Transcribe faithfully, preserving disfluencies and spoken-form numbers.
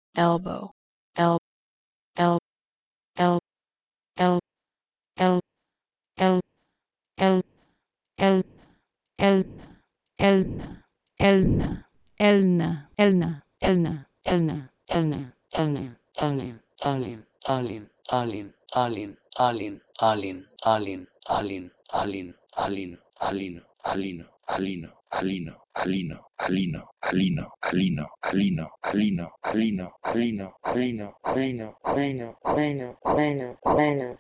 elbow, el, el, el, el, el, el, el, el, el, Elna, Elna, Elna, Elna, Elna, Elna, Elna, Elna, Elna, Alin, Alin, Alin, Alin, Alin, Alin, Alin, Alin, Alin, Alin, Alin, Alino, Alino, Alino, Alino, Alino, Alino, Alino, Alino, Alino, Alino, Alino, Alino, Alino, Alino, Alino, Alino, Alino,